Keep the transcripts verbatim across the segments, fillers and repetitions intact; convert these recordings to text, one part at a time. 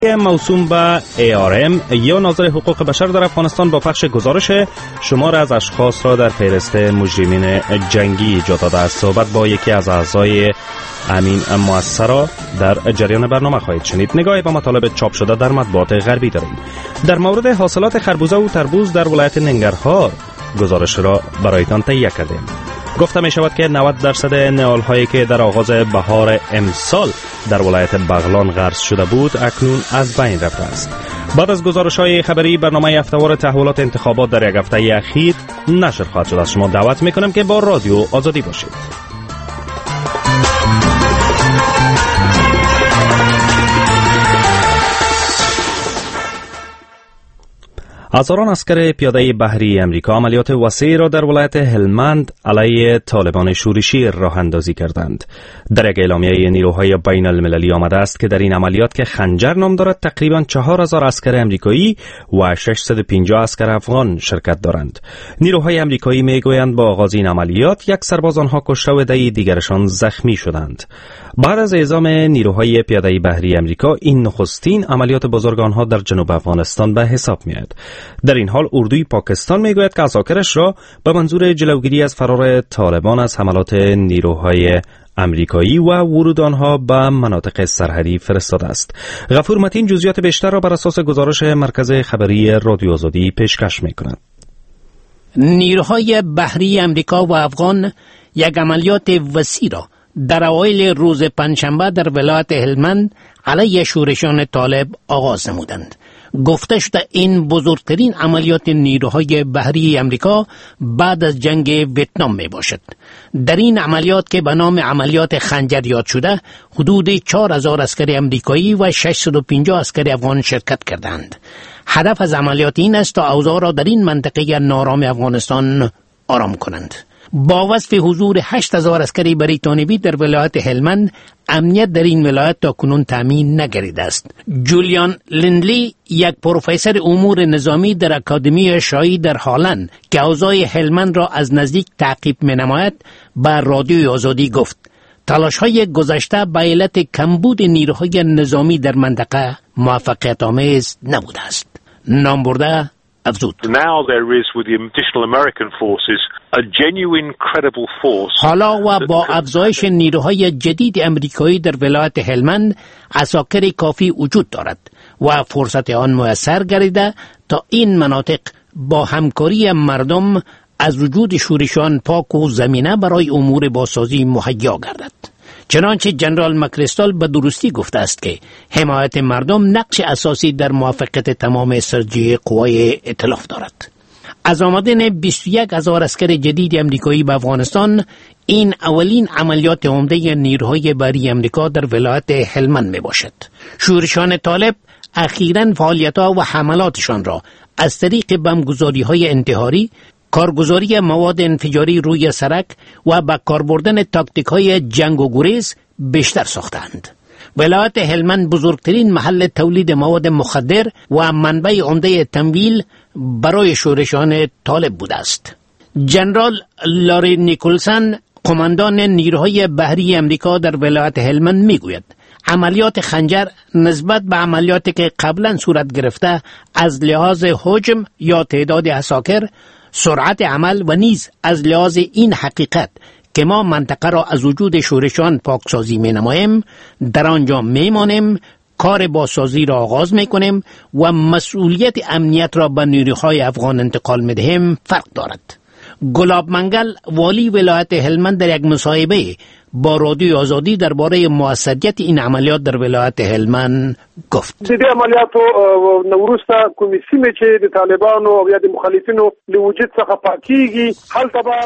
موسوم به ای آر ام یا ناظر حقوق بشر در افغانستان با پخش گزارش شمار از اشخاص را در فهرست مجرمین جنگی ایجاد داده است. صحبت با یکی از اعضای امین مؤسسه در جریان برنامه خواهید شنید. نگاهی به مطالب چاپ شده در مطبوعات غربی داریم. در مورد حاصلات خربوزه و تربوز در ولایت ننگرهار گزارش را برایتان تهیه کردیم. گفته می شود که نود درصد نهال هایی که در آغاز بهار امسال در ولایت بغلان غرس شده بود اکنون از بین رفته است. بعد از گزارش های خبری برنامه هفته‌وار تحولات انتخابات در یک هفته اخیر نشر خواهد شد. از شما دعوت می کنم که با رادیو آزادی باشید. هزاران عسکر پیاده بحری امریکا عملیات وسیعی را در ولایت هلمند علیه طالبان شورشی راه اندازی کردند. در یک اعلامیه نیروهای بین المللی آمده است که در این عملیات که خنجر نام دارد تقریبا چهار هزار عسکر امریکایی و ششصد و پنجاه عسکر افغان شرکت دارند. نیروهای امریکایی میگویند با آغاز این عملیات یک سرباز آنها کشته و عده دیگرشان زخمی شدند. بعد از اعزام نیروهای پیاده بحری امریکا این نخستین عملیات بزرگ آنها در جنوب افغانستان به حساب میاد. در این حال اردوی پاکستان میگوید که عساکرش را به منظور جلوگیری از فرار طالبان از حملات نیروهای امریکایی و ورود آنها به مناطق سرحدی فرستاده است. غفور متین جزئیات بیشتر را بر اساس گزارش مرکز خبری رادیو آزادی پیشکش میکند. نیروهای بحری امریکا و افغان یک عملیات وسیع را در اوایل روز پنجشنبه در ولایت هلمند علیه شورشیان طالب آغاز نمودند. گفته شده این بزرگترین عملیات نیروهای بحری امریکا بعد از جنگ ویتنام می باشد. در این عملیات که به نام عملیات خنجر یاد شده حدود چهار هزار عسکر امریکایی و ششصد و پنجاه عسکر افغان شرکت کردند. هدف از عملیات این است تا اوضاع را در این منطقه نارام افغانستان آرام کنند. با وصف حضور هشت هزار عسکری بریتانیایی در ولایت هلمند، امنیت در این ولایت تا کنون تامین نگردیده است. جولیان لندلی، یک پروفسور امور نظامی در اکادمی شاهی در هالند که اوضاع هلمند را از نزدیک تعقیب می‌نماید، بر رادیوی آزادی گفت: تلاش‌های گذشته به علت کمبود نیروهای نظامی در منطقه موفقیت آمیز نبوده است. نام برده افزود: Now there is with the additional American forces a genuine credible force. حالا و با افزایش نیروهای جدید امریکایی در ولایت هلمند عساکر کافی وجود دارد و فرصت آن میسر گردیده تا این مناطق با همکاری مردم از وجود شورشیان پاک و زمینه برای امور بازسازی مهیا گردد. چنانچه جنرال مکریستال به درستی گفته است که حمایت مردم نقش اساسی در موفقیت تمام سرجی قوای ائتلاف دارد. از آمدن بیست و یک هزار عسکر جدید امریکایی به افغانستان، این اولین عملیات عمده نیروهای بحری امریکا در ولایت هلمند می باشد. شورشیان طالب اخیراً فعالیت‌ها و حملاتشان را از طریق بمبگذاری‌های انتحاری، کارگزاری مواد انفجاری روی سرک و با کار بردن تاکتیک‌های جنگ و گریز بیشتر ساختند. ولایت هلمند بزرگترین محل تولید مواد مخدر و منبع عمده تمویل برای شورشیان طالب بوده است. جنرال لاری نیکولسن، قماندان نیروهای بحری امریکا در ولایت هلمند میگوید: عملیات خنجر نسبت به عملیاتی که قبلا صورت گرفته از لحاظ حجم یا تعداد عساکر، سرعت عمل و نیز از لحاظ این حقیقت که ما منطقه را از وجود شورشیان پاکسازی می نماییم، در آنجا می مانیم، کار بازسازی را آغاز می کنیم و مسئولیت امنیت را به نیروهای افغان انتقال می دهیم فرق دارد. گلاب منگل، والی ولایت هلمند، در یک مصاحبه با رادیو آزادی درباره موثریت این عملیات در ولایت هلمند گفت: د دې عملیاتو نوروسته کومې سیمې چې د طالبانو او یا د مخالفینو له وجود څخه پاکیږي، هلته به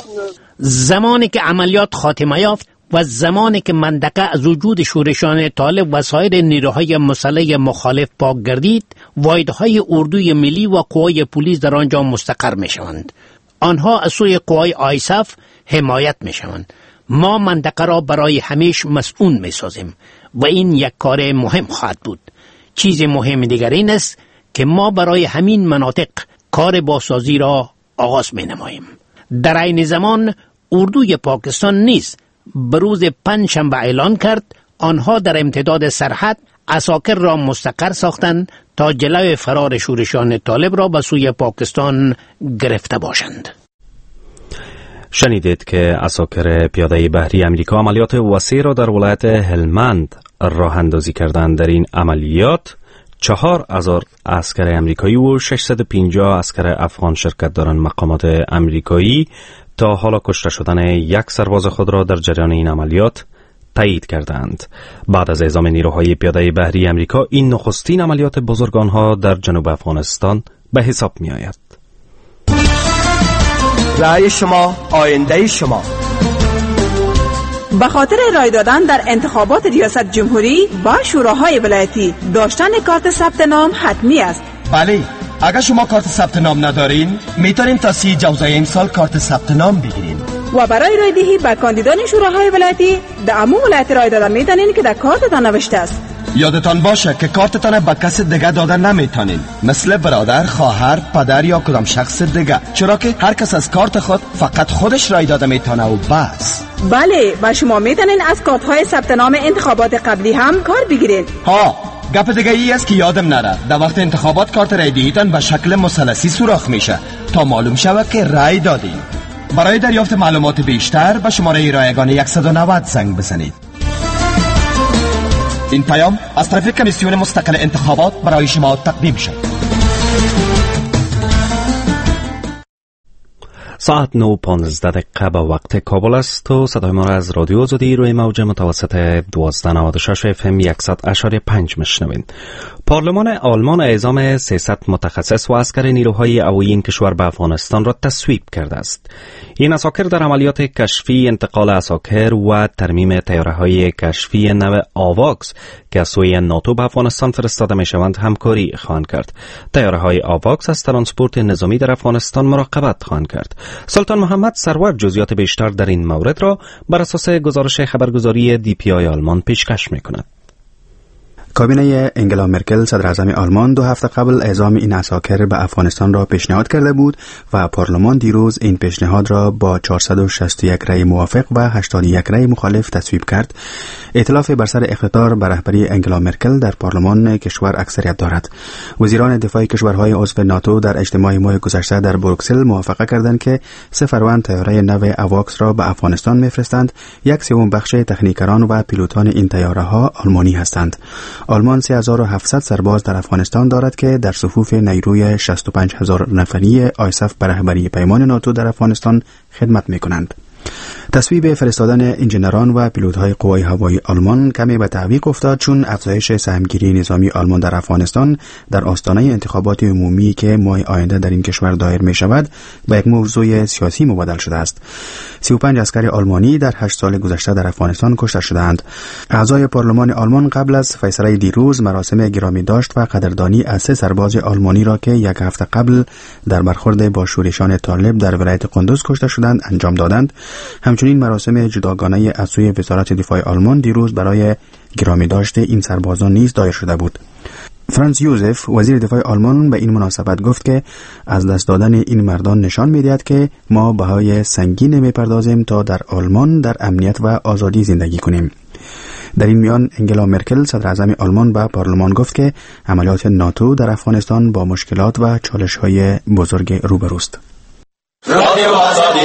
زمانی که عملیات خاتمه یافت و زمانی که منطقه از وجود شورشیان طالب و سایر نیروهای مسلح مخالف پاک گردید، واحدهای اردوی ملی و قوای پلیس در آنجا مستقر می شوند. آنها از سوی قوای آیساف حمایت می شوند. ما منطقه را برای همیشه مسئول می سازیم و این یک کار مهم خواهد بود. چیز مهم دیگر این است که ما برای همین مناطق کار بازسازی را آغاز می نماییم. در این زمان اردوی پاکستان نیز بروز پنجشنبه اعلان کرد آنها در امتداد سرحد عساکر را مستقر ساختند تا جلوی فرار شورشیان طالب را به سوی پاکستان گرفته باشند. شنیدید که عساکر پیاده بحری امریکا عملیات وسیع را در ولایت هلمند راه اندازی کردند. در این عملیات چهار هزار عسکر امریکایی و ششصد و پنجاه عسکر افغان شرکت دارند. مقامات امریکایی تا حالا کشته شدن یک سرباز خود را در جریان این عملیات تایید کردند. بعد از اعزام نیروهای پیاده بحری امریکا، این نخستین عملیات بزرگ آنها در جنوب افغانستان به حساب می آید. رأی شما آینده شما. به خاطر رای دادن در انتخابات ریاست جمهوری با شوراهای ولایتی داشتن کارت ثبت نام حتمی است. بله، اگر شما کارت ثبت نام ندارین میتونین تا سی جوزای این سال کارت ثبت نام بگیرین. و برای رای دهی به کاندیدان شوراهای ولایتی در عموم ولایت رای دادن میتونین که در کارتتان نوشته است. یادتان باشه که کارتتان به کس دیگه دادن نمیتونین، مثل برادر، خواهر، پدر یا کدام شخص دیگه، چرا که هر کس از کارت خود فقط خودش رای داده میتونه و بس. بله، و شما میتونین از کارت‌های ثبت نام انتخابات قبلی هم کار بگیرین. ها، گپ دیگه ای است که یادم نره، در وقت انتخابات کارت رای دهیتان به شکل مثلثی سوراخ میشه تا معلوم شود که رای دادین. برای دریافت معلومات بیشتر به شماره رایگان صد و نود زنگ بزنید. این پیام از طرف کمیسیون مستقل انتخابات برای شما تقدیم شد. ساعت نه و پانزده دقیقه به وقت کابل است و صدای ما را از رادیو آزادی روی موج متوسط دوازده نود و شش اف ام صد و پنج میشنوین. پارلمان آلمان اعزام سیصد متخصص و عسکر نیروهای هوایی این کشور به افغانستان را تصویب کرده است. این عساکر در عملیات کشفی، انتقال عساکر و ترمیم طیاره‌های کشفی نو آواکس که از سوی ناتو به افغانستان فرستاده میشوند همکاری خواهند کرد. طیاره‌های آواکس از ترانسپورت نظامی در افغانستان مراقبت خواهند کرد. سلطان محمد سرور جزئیات بیشتر در این مورد را بر اساس گزارش خبرگزاری دی پی آی آلمان پیشکش می‌کند. کابینه انگلا مرکل صدر اعظم آلمان دو هفته قبل اعزام این عساکر به افغانستان را پیشنهاد کرده بود و پارلمان دیروز این پیشنهاد را با چهارصد و شصت و یک رأی موافق و هشتاد و یک رأی مخالف تصویب کرد. ائتلاف بر سر اقتدار به رهبری انگلا مرکل در پارلمان کشور اکثریت دارد. وزیران دفاع کشورهای عضو ناتو در اجتماع ماه گذشته در بروکسل موافقه کردند که سه فروند طیاره نو اواکس را به افغانستان میفرستند. یک سوم بخش تکنیکران و پیلوتان این طیاره‌ها آلمانی هستند. آلمان سه هزار و هفتصد سرباز در افغانستان دارد که در صفوف نیروی شصت و پنج هزار نفری آیساف به رهبری پیمان ناتو در افغانستان خدمت می‌کنند. تصویب فرستادن انجینران و پیلوت‌های قوای هوایی آلمان کمی به تعویق افتاد، چون افزایش سهمگیری نظامی آلمان در افغانستان در آستانه انتخابات عمومی که ماه آینده در این کشور دایر می‌شود به یک موضوع سیاسی مبادل شده است. سی و پنج عسکر آلمانی در هشت سال گذشته در افغانستان کشته شدند. اعضای پارلمان آلمان قبل از فیصله دیروز مراسم گرامی داشت و قدردانی از سه سرباز آلمانی را که یک هفته قبل در برخورد با شورشیان طالب در ولایت قندوز کشته شدند انجام دادند. همچنین مراسم جداگانه از سوی وزارت دفاع آلمان دیروز برای گرامی داشت این سربازان نیز دایر شده بود. فرانس یوزف وزیر دفاع آلمان به این مناسبت گفت که از دست دادن این مردان نشان می‌دهد که ما بهای سنگین می‌پردازیم تا در آلمان در امنیت و آزادی زندگی کنیم. در این میان انگلا مرکل صدر اعظم آلمان به پارلمان گفت که عملیات ناتو در افغانستان با مشکلات و چالش‌های بزرگ روبروست. رادیو آزادی.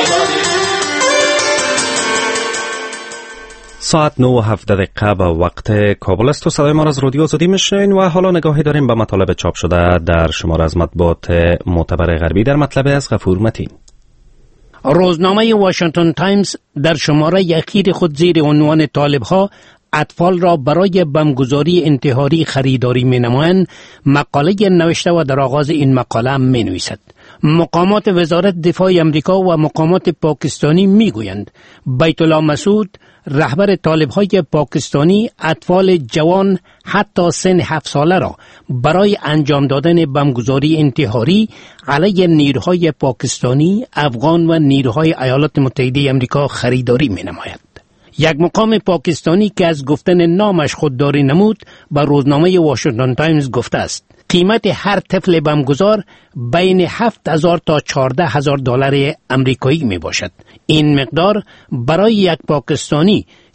ساعت نه و هفده دقیقه به وقت کابل است و صدای ما از رادیو آزادی میشنوین و حالا نگاهی داریم به مطالب چاپ شده در شماره از مطبوعات معتبر غربی در مطلب از غفور متین. روزنامه واشنگتن تایمز در شماره اخیر خود زیر عنوان طالب‌ها اطفال را برای بمبگذاری انتحاری خریداری می‌نمایند مقاله نوشته و در آغاز این مقاله می‌نویسد: مقامات وزارت دفاع امریکا و مقامات پاکستانی میگویند بیت الله مسعود رهبر طالب‌های پاکستانی اطفال جوان حتی سن هفت ساله را برای انجام دادن بمبگذاری انتحاری علیه نیروهای پاکستانی، افغان و نیروهای ایالات متحده امریکا خریداری می‌نماید. یک مقام پاکستانی که از گفتن نامش خودداری نمود به روزنامه واشنگتن تایمز گفته است قیمت هر طفل بمبگذار بین هفت هزار تا چهارده هزار دلار امریکایی می باشد. این مقدار برای یک پاکستانی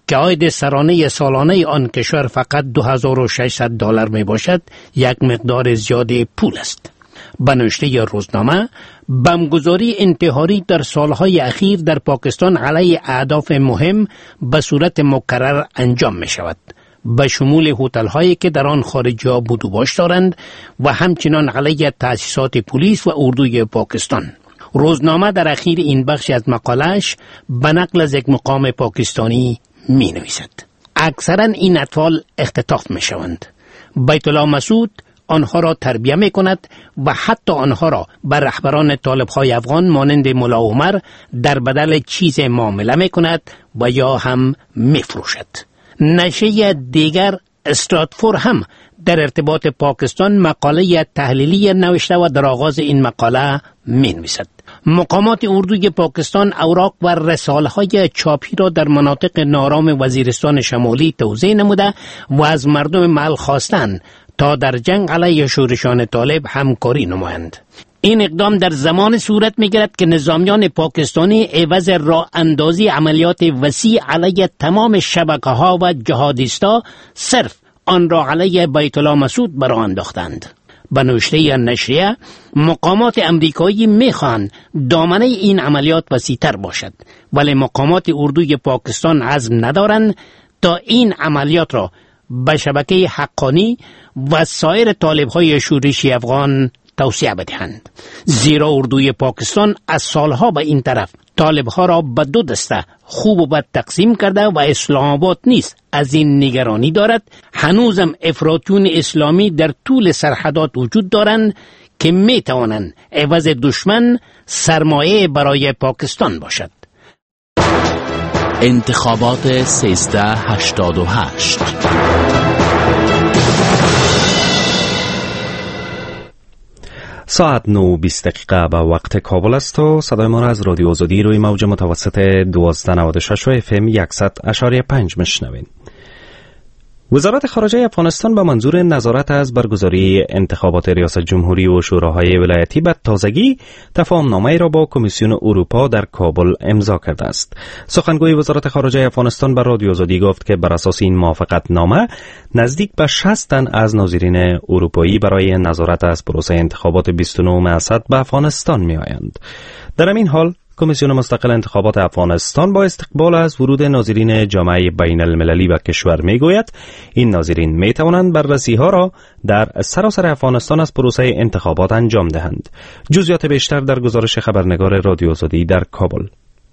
که عاید سرانه سالانه آن کشور فقط دو هزار و ششصد دلار می باشد یک مقدار زیاد پول است. به نوشته روزنامه، بمبگذاری انتحاری در سالهای اخیر در پاکستان علیه اهداف مهم به صورت مکرر انجام می شود، به شمول هتل هایی که در آن خارجی ها بود و باش دارند و همچنان علیه تأسیسات پلیس و اردوی پاکستان. روزنامه در اخیر این بخش از مقالهش به نقل از یک مقام پاکستانی می نویسد: اکثرا این اطفال اختطاف می شوند. بیت الله مسعود آنها را تربیه می کند و حتی آنها را بر رهبران طالب‌های افغان مانند ملا عمر در بدل چیز معامله می کند و یا هم می فروشد. نشریه دیگر استراتفور هم در ارتباط پاکستان مقاله تحلیلی نوشته و در آغاز این مقاله می نویسد: مقامات اردوی پاکستان اوراق و رساله‌های چاپی را در مناطق نارام وزیرستان شمالی توزیع نموده و از مردم محل خواستند تا در جنگ علیه شورشان طالب همکاری نمایند. این اقدام در زمان صورت می‌گیرد که نظامیان پاکستانی عوض راه اندازی عملیات وسیع علیه تمام شبکه‌ها و جهادیستا صرف آن را علیه بیت الله مسعود برآ انداختند. به نوشته نشریه، مقامات امریکایی می‌خواهند دامنه این عملیات وسیع‌تر باشد، ولی مقامات اردوی پاکستان عزم ندارند تا این عملیات را به شبکه حقانی و سایر طالب‌های شورشی افغان توسعه بدهند، زیرا اردوی پاکستان از سالها به این طرف طالب‌ها را به دو دسته خوب و بد تقسیم کرده و اسلام آباد نیز از این نگرانی دارد هنوزم افراطیون اسلامی در طول سرحدات وجود دارند که می توانند عوض دشمن سرمایه برای پاکستان باشد. انتخابات سیزده هشتاد و هشت. ساعت نو بیست دقیقه به وقت کابل است و صدای ما را از رادیو آزادی روی موج متوسط دوازده نود و شش و اف ام صد و پنج میشنوید. وزارت خارجه افغانستان به منظور نظارت از برگزاری انتخابات ریاست جمهوری و شوراهای ولایتی به تازگی تفاهم‌نامه‌ای را با کمیسیون اروپا در کابل امضا کرده است. سخنگوی وزارت خارجه افغانستان به رادیو آزادی گفت که بر اساس این موافقتنامه نزدیک به شصت تن از ناظرین اروپایی برای نظارت از پروسه انتخابات بیست و نه اسد به افغانستان می‌آیند. در همین حال کمیسیون مستقل انتخابات افغانستان با استقبال از ورود ناظرین جامعه بین المللی به کشور میگوید این ناظرین می توانند بررسی ها را در سراسر افغانستان از پروسه انتخابات انجام دهند. جزئیات بیشتر در گزارش خبرنگار رادیو آزادی در کابل.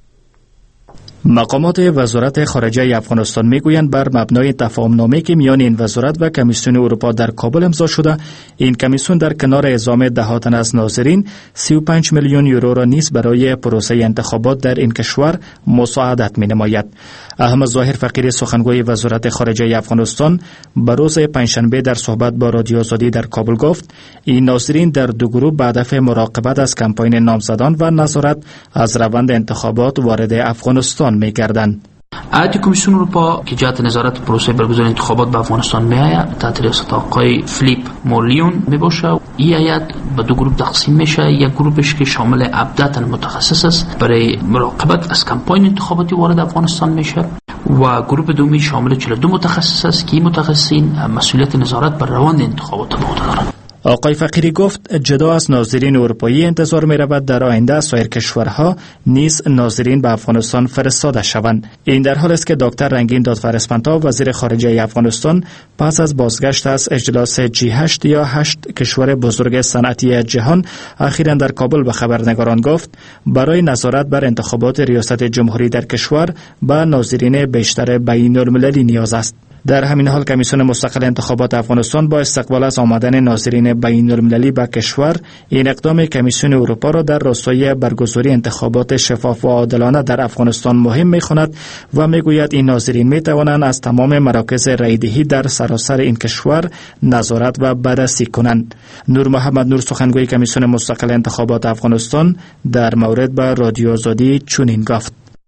مقامات وزارت خارجه افغانستان میگویند بر مبنای تفاهم‌نامه‌ای که میان این وزارت و کمیسیون اروپا در کابل امضا شده، این کمیسیون در کنار اعزام ده تن از ناظرین سی و پنج میلیون یورو را نیز برای پروسه انتخابات در این کشور مساعدت می‌نماید. احمد ظاهر فقیری سخنگوی وزارت خارجه افغانستان به روز پنجشنبه در صحبت با رادیو آزادی در کابل گفت این ناظرین در دو گروه به هدف مراقبت از کمپاین نامزدان و نظارت از روند انتخابات وارد افغانستان می‌گردند. هیئت کمیسیون اروپا که جهت نظارت پروسه برگزاری انتخابات به افغانستان میآید تحت ریاست آقای فلیپ مولیون میباشه. این هیئت به دو گروه تقسیم میشه. یک گروهش که شامل هفده تن متخصص است برای مراقبت از کمپاین انتخاباتی وارد افغانستان میشه و گروه دومی شامل چهل و دو متخصص است که این متخصصین مسئولیت نظارت بر روند انتخابات به عهده دارند. آقای فقیری گفت جدا از ناظرین اروپایی انتظار می رود در آینده سایر کشورها نیز ناظرین به افغانستان فرستاده شوند. این در حال است که دکتر رنگین دادفرسپنتا وزیر خارجه افغانستان پس از بازگشت از اجلاس جی هشت یا هشت کشور بزرگ صنعتی جهان اخیراً در کابل به خبرنگاران گفت برای نظارت بر انتخابات ریاست جمهوری در کشور به ناظرین بیشتر بین المللی نیاز است. در همین حال کمیسیون مستقل انتخابات افغانستان با استقبال از آمدن ناظرین بین المللی به کشور این اقدام کمیسیون اروپا را در راستای برگزاری انتخابات شفاف و عادلانه در افغانستان مهم می‌خواند و میگوید این ناظرین می‌توانند از تمام مراکز رایدهی در سراسر این کشور نظارت و بررسی کنند. نور محمد نور سخنگوی کمیسیون مستقل انتخابات افغانستان در مورد به رادیو آزادی چنین گفت: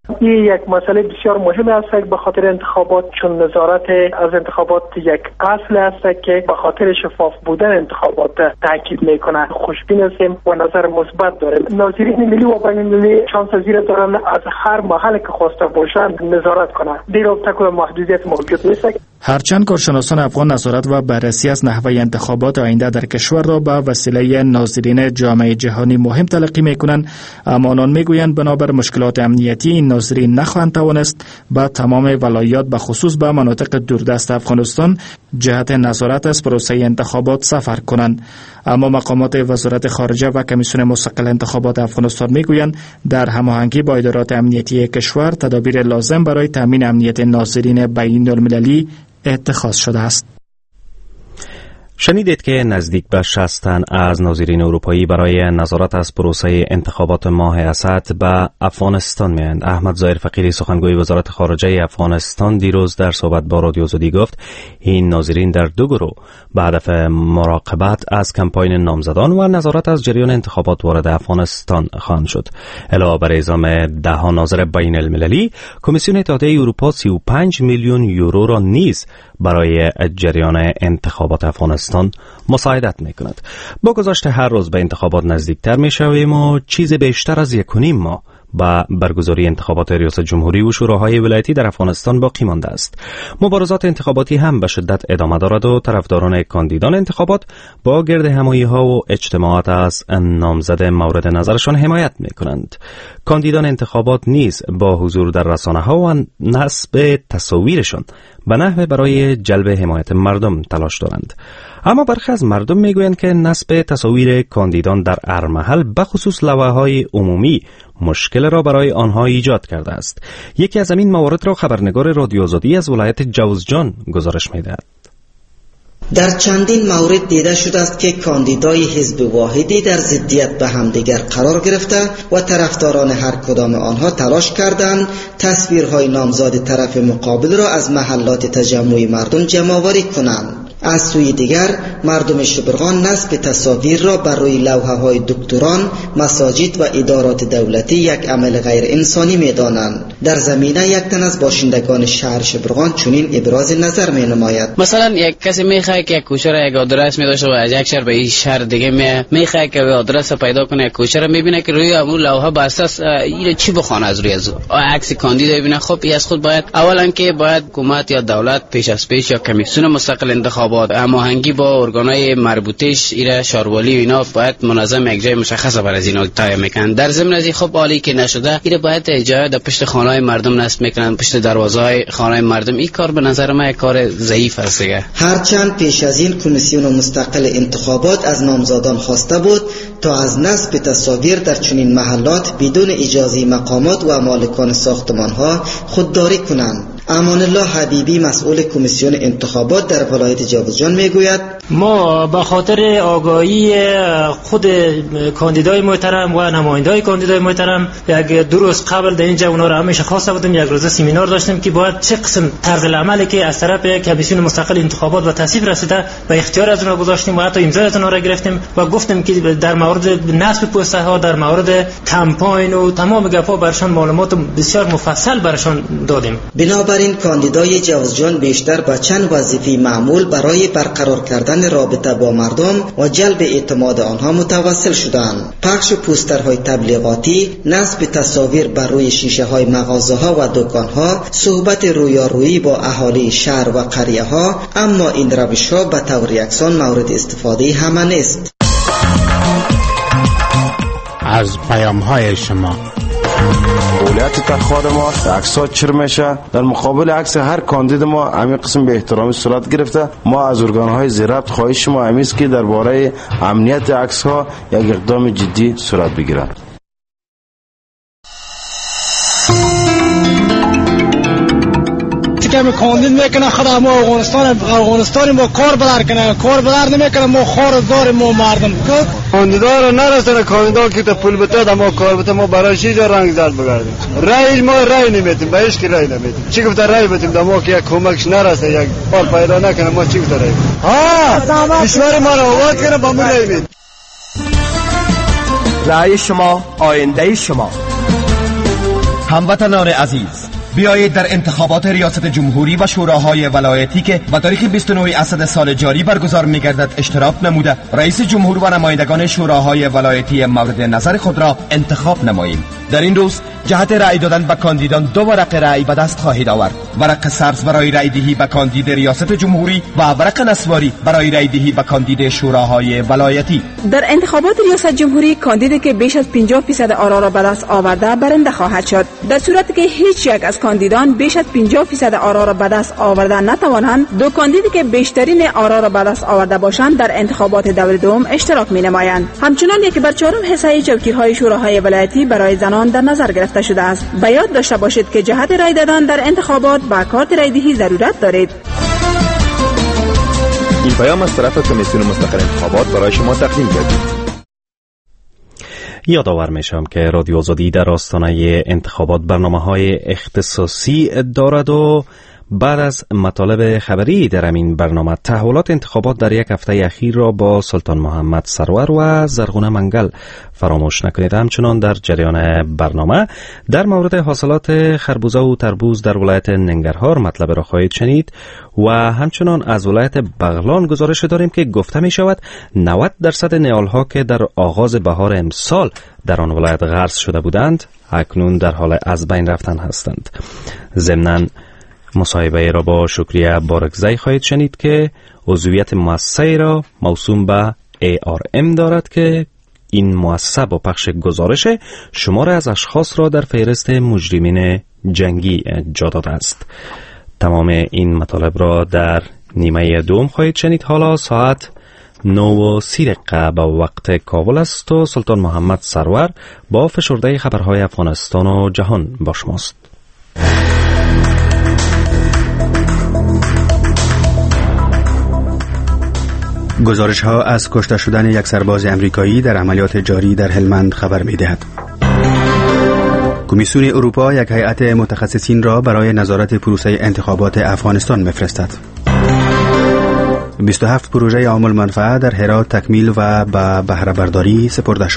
این یک مسئله بسیار مهم است به خاطر انتخابات، چون نظارت از انتخابات یک اصل است که به خاطر شفاف بودن انتخابات تاکید میکنه. خوشبین هستیم و نظر مثبت داریم. ناظرین ملی و بین المللی شانس زیر دارن از هر محل که خواسته باشند نظارت کنند. در رابطه با محدودیت موجود نیست. هرچند کارشناسان افغان نظارت و بررسی از نحوه انتخابات آینده در کشور را به وسیله ناظرین جامعه جهانی مهم تلقی میکنند، اما آنان میگویند بنابر مشکلات امنیتی این ناظرین نخواهند توانست به تمام ولایات به خصوص به مناطق دوردست افغانستان جهت نظارت از پروسه انتخابات سفر کنند. اما مقامات وزارت خارجه و کمیسیون مستقل انتخابات افغانستان میگویند در هماهنگی با ادارات امنیتی کشور تدابیر لازم برای تامین امنیت ناظرین بین المللی اتخاذ شده است. شنیدید که نزدیک به شصت تن از ناظرین اروپایی برای نظارت از پروسه انتخابات ماه اسد به افغانستان می‌آیند. احمد ظاهر فقیری سخنگوی وزارت خارجه افغانستان دیروز در صحبت با رادیو آزادی گفت این ناظرین در دو گروه به هدف مراقبت از کمپاین نامزدان و نظارت از جریان انتخابات وارد افغانستان خواهند شد. علاوه بر اعزام ده ناظر بین المللی، کمیسیون اتحادیه اروپا سی و پنج میلیون یورو را نیز برای جریان انتخابات افغانستان مساعدت میکند. با گذشت هر روز به انتخابات نزدیکتر میشویم و چیز بیشتر از یک و نیم ماه با برگزاری انتخابات ریاست جمهوری و شوراهای ولایتی در افغانستان باقی مانده است. مبارزات انتخاباتی هم به شدت ادامه دارد و طرفداران کاندیدان انتخابات با گرد همایی ها و اجتماعات از نامزد مورد نظرشان حمایت می کنند. کاندیدان انتخابات نیز با حضور در رسانه ها و نصب تصاویرشان به نحو برای جلب حمایت مردم تلاش دارند. اما برخی از مردم میگویند که نصب تصاویر کاندیدان در هر محل بخصوص لوحه‌های عمومی مشکل را برای آنها ایجاد کرده است. یکی از این موارد را خبرنگار رادیو آزادی از ولایت جوزجان گزارش می‌دهد. در چندین مورد دیده شده است که کاندیدای حزب واحدی در ضدیت به همدیگر قرار گرفته و طرفداران هر کدام آنها تلاش کردند تصویرهای نامزد طرف مقابل را از محلات تجمع مردم جمع‌آوری کنند. از سوی دیگر مردم شبرغان نصب تصاویر را بر روی لوحه‌های دکتران، مساجد و ادارات دولتی یک عمل غیر انسانی می‌دانند. در زمینه یک تن از باشندگان شهر شبرغان چنین ابراز نظر می‌نماید. مثلا یک کسی می‌خواد که کوچه را یک آدرس می‌داشته و از یک شهر به این شهر دیگه می می‌خواد که آدرس پیدا کنه، کوچه را می‌بینه که روی اون لوحه به اساس این چی بخونه از روی از عکس کاندید ببینه. خب این از خود باید اولا که باید حکومت یا دولت پیش از پیش یا کمیسیون مستقل انتخابات هماهنگی با ارگان‌های مربوطه‌اش ایرا شارولی و اینا باید منظم یک جای مشخصه بر از اینا تعیین میکنن. در ضمن از این خب حالی که نشده ایرا باید جای در پشت خانه‌های مردم نصب میکنن، پشت دروازه‌های خانه‌های مردم. این کار به نظر من یک کار ضعیف است دیگه. هرچند پیش از این کمیسیون مستقل انتخابات از نامزدان خواسته بود تا از نصب تصاویر در چنین محلات بدون اجازه مقامات و مالکان ساختمان‌ها خودداری کنند. امان الله حبیبی مسئول کمیسیون انتخابات در ولایت جوزجان میگوید ما به خاطر آگاهی خود کاندیدای محترم و نماینده‌های کاندیدای محترم یک دو روز قبل در اینجا اونا را همیشه خواسته بودیم، یک روز سمینار داشتیم که باید چه قسم طرز العملی که از طرف کمیسیون مستقل انتخابات و تصویب رسیده به اختیار از اونها گذاشتیم و حتی امضای از اونها را گرفتیم و گفتیم که در مورد نصب پوسته ها، در مورد کمپاین و تمام گپا برشان معلومات بسیار مفصل برشان دادیم. بنابراین کاندیدای جوزجان بیشتر با چند وظیفه معمول برای برقرار کردن رابطه با مردم و جلب اعتماد آنها متوسل شدند. پخش پوسترهای تبلیغاتی، نصب تصاویر بر روی شیشه های مغازه ها و دکان ها، صحبت رویارویی با اهالی شهر و قریه ها. اما این روش ها به طور یکسان مورد استفاده همه نیست. از پیام های شما اولویت تخواد ما عکس ها چر میشه. در مقابل عکس هر کاندید ما همین قسم به احترامی صورت گرفته. ما از ارگان های ضبط خواهش ما همی است که درباره امنیت عکس ها یک اقدام جدی صورت بگیرد. که کاندید میکنه خدا ما افغانستان افغانستان ما کار بدار کنه، کار بدار نمیکنه ما خار دار ما مردم کاندیدا رو نرسونه. کاندیدا که تو پول بده ما کار بده ما برای چی رنگ زرد بگردیم. رای ما رای نمیدیم، به هیچ کی رای نمیدیم. چی گفت رای بدیم دما ما که یک کمکش نرسه، یک کار پیدا نکنه ما چی گفت رای بدیم. ها کشور ما رو آباد کنه با ما رای بدیم. رای شما آینده شما. هموطنان عزیز، بیایید در انتخابات ریاست جمهوری و شوراهای ولایتی که با تاریخ بیست و نه اسد سال جاری برگزار می‌گردد اشتراک نموده رئیس جمهور و نمایندگان شوراهای ولایتی مورد نظر خود را انتخاب نماییم. در این روز جهت رأی دادن به کاندیدان دو ورق رأی به دست خواهید آورد: ورق سبز برای رأی دهی به کاندید ریاست جمهوری و ورق نصواری برای رأی دهی به کاندید شوراهای ولایتی. در انتخابات ریاست جمهوری کاندیدی که بیش از پنجاه درصد آرا را به دست آورده برنده خواهد شد. در صورتی که هیچ یک از کاندیدان بیش از پنجاه درصد آرا را به دست آورده نتوانند، دو کاندیدی که بیشترین آرا را به دست آورده باشند در انتخابات دور دوم اشتراک می‌نمایند. همچنین یک بر چهارم حصه چوکی‌های شوراهای ولایتی برای زنان در نظر گرفته شده است. به یاد داشته باشید که جهت رای دادن در انتخابات با کارت رای دهی ضرورت دارید. این پیام از طرف کمیسیون مستقل انتخابات برای شما تقدیم کردیم. یادآور میشم که رادیو آزادی در آستانه انتخابات برنامه‌های اختصاصی دارد و بعد از مطالب خبری در این برنامه تحولات انتخابات در یک هفته اخیر را با سلطان محمد سرور و زرغونه منگل فراموش نکنید. همچنان در جریان برنامه در مورد حاصلات خربوزه و تربوز در ولایت ننگرهار مطلب را خواهید شنید و همچنان از ولایت بغلان گزارش داریم که گفته می شود نود درصد نهالها که در آغاز بهار امسال در آن ولایت غرس شده بودند اکنون در حال از بین رفتن هستند. ضمناً مصاحبه را با شکریه بارکزی خواهید شنید که عضویت مؤسسه را موسوم به ای آر ام دارد که این مؤسسه با پخش گزارش شمار از اشخاص را در فهرست مجرمین جنگی جا داده است. تمام این مطالب را در نیمه دوم خواهید شنید. حالا ساعت نو و سی دقیقه به وقت کابل است و سلطان محمد سرور با فشرده خبرهای افغانستان و جهان با شماست. گزارش ها از کشته شدن یک سرباز امریکایی در عملیات جاری در هلمند خبر می دهد. کمیسیون اروپا یک هیئت متخصصین را برای نظارت پروسه انتخابات افغانستان می‌فرستد. بیست و هفت پروژه عامل منفعه در هرات تکمیل و به بهره برداری سپرده شد.